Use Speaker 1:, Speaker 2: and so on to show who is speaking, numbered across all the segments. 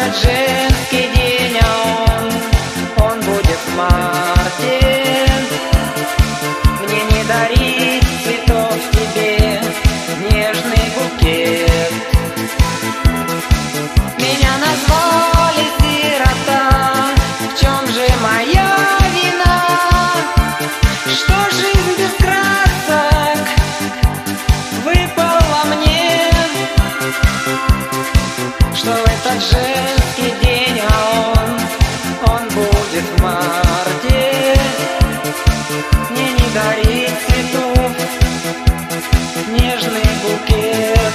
Speaker 1: этот женский день, он будет в марте. Мне не дарить цветов тебе, нежный букет. Меня назвали сирота, в чем же моя вина? Что жизнь без красок выпала мне? Что в этот женский день, он будет в марте. Мне не дарить цветов, нежный букет.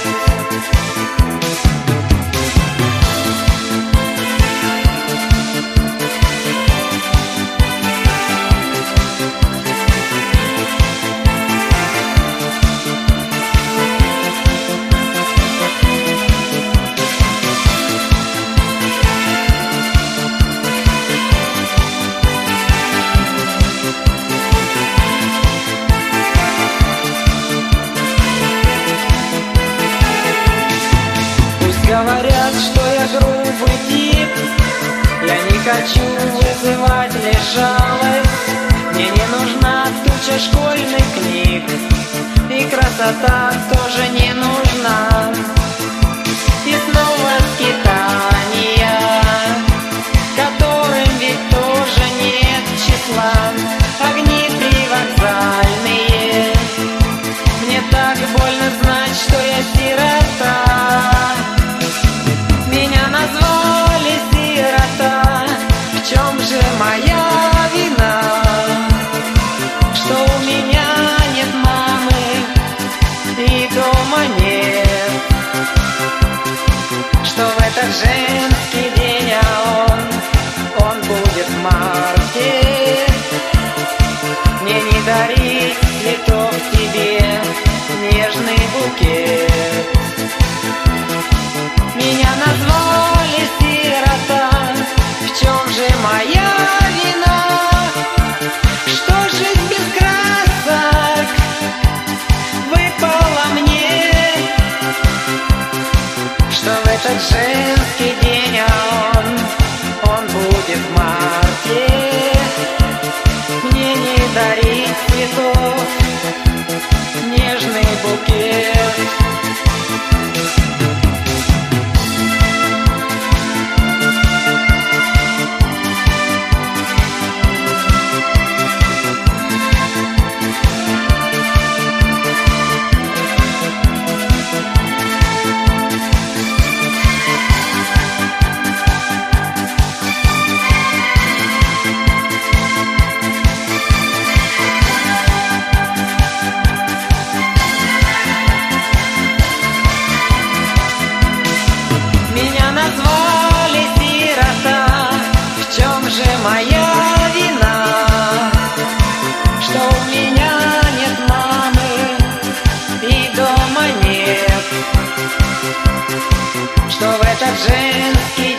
Speaker 1: Говорят, что я грубый тип, я не хочу вызывать лишь жалость. Мне не нужна туча школьных книг, и красота тоже не нужна. И снова скитания, которым ведь тоже нет числа. Огни привокзальные, мне так больно знать, что я сирота. Меня назвали сирота, в чем же моя вина? Что у меня нет мамы и дома нет. Что в этот женский день, он будет в марте. Мне не дарить цветов тебе, нежный букет. Меня назвали сирота, в чем же моя вина? Что жизнь без красок выпала мне? Что в этот женский день, он будет в марте. Мне не дарить цветов, нежный букет. Назвали сирота, в чем же моя вина? Что у меня нет мамы и дома нет. Что в этот женский